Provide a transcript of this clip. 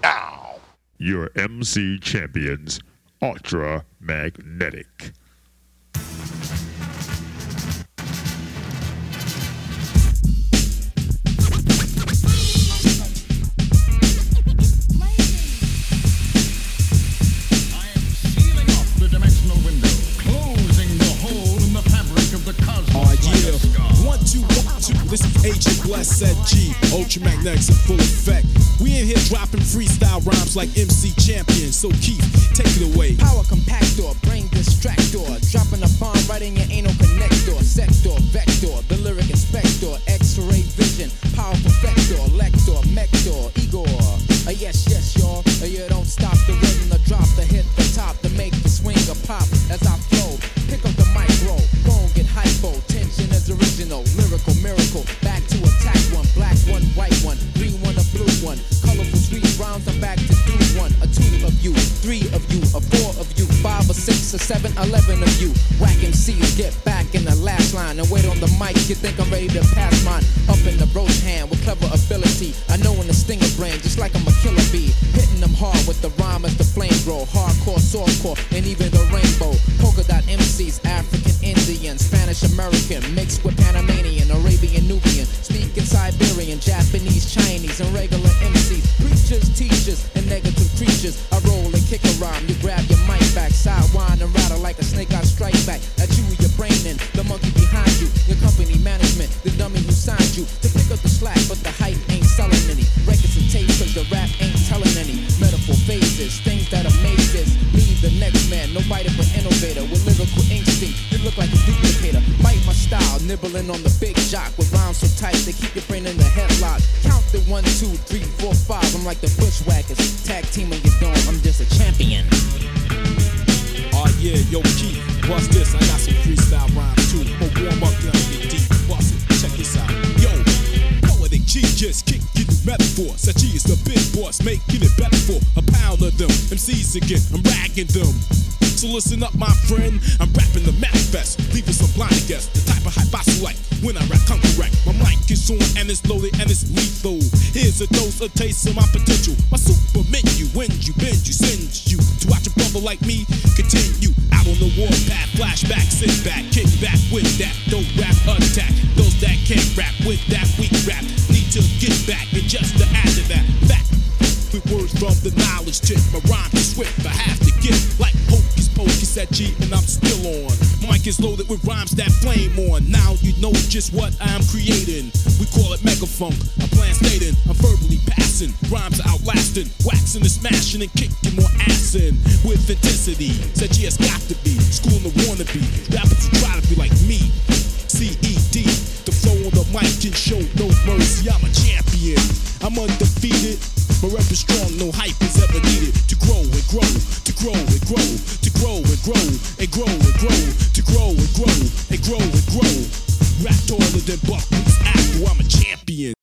Now, your MC champions, Ultra Magnetic. This is Agent Bless said G, Ultra Magnetics in full effect. We in here dropping freestyle rhymes like MC Champion, so Keith, take it away. Power compactor, brain distractor, dropping a bomb right in your anal connector, sector, vector, the lyric inspector, X-ray vision, power perfector, lector, mector, Igor. Yes, yes, y'all. You don't stop the rhythm, the drop, the hit, the top, to make the swing a pop as I flow. Pick up the micro, phone get hypo, tension is original, lyrical miracle. Back to attack one, black one, white one, green one, a blue one. Colorful sweet rhymes, I'm back to do one. A two of you, three of you, a four of you, 5 or 6 or 7, 11 of you. Whack MCs, get back in the last line and wait on the mic. You think I'm ready to pass mine? Up in the roach hand with clever ability. I know in the stinger brain, just like I'm a killer bee. Hitting them hard with the rhyme as the flame grow. Hardcore, softcore, and even the rainbow. Polka dot MCs, African Indian, Spanish American, mixed with Panamanian, Arabian, Nubian, speaking Siberian, Japanese, Chinese, and regular MCs. Preachers, teachers, and negative creatures. I roll and kick a rhyme. You grab your mic back, sidewind and rattle like a snake. I strike back at you, your brain and the monkey behind you. Your company management, the dummy who signed you to pick up the slack, but the hype ain't selling any records and tapes, 'cause the rap ain't telling any metaphor phases, things that amaze this. Leave the next man, nobody but innovator with lyrical instinct. You look like a duplicator. Bite my style, nibbling on the big jock with rhymes so tight they keep your brain in the headlock. Count the 1, 2, 3, 4, 5. I'm like the Bushwhackers, tag team in your dome. I'm just a champion. Oh yeah, yo Keith, bust this. I got some freestyle rhymes too. But warm up, then I get deep. Bust it, check this out. Yo, poetic G just kick you the metaphor. Said G is the big boss, making it better for a pound of them. MCs again, I'm ragging them. So listen up, my friend. I'm rapping the manifest, leaving some blind guess. The type of hype I select when I rap, come correct. My mic is on and it's loaded and it's lethal. Here's a dose, a taste of my potential. My super menu, when you bend, you send you to watch a brother like me continue out on the warpath. Flashback, sit back, kick back with that. Don't rap attack. Those that can't rap with that weak rap need to get back. And just to add to that fact, with words from the knowledge tip, my rhyme is swift. I have to get like hocus pocus at G, and I'm still on. Mic is loaded with rhymes that flame on. Now you know just what I'm creating. We call it mega funk. I'm plan stating, I'm verbally passing. Rhymes are outlasting, waxing and smashing and kicking more ass in with intensity. Said G has got to be school the wannabe. Rappers who try to be like me. CED, the flow on the mic can show no mercy. I'm a champion. I'm undefeated. My rep is strong, no hype is ever needed to grow and grow, to grow and grow, to grow and grow, and grow and grow, to grow and grow, and grow and grow. Rap taller than Buckley's Apple, I'm a champion.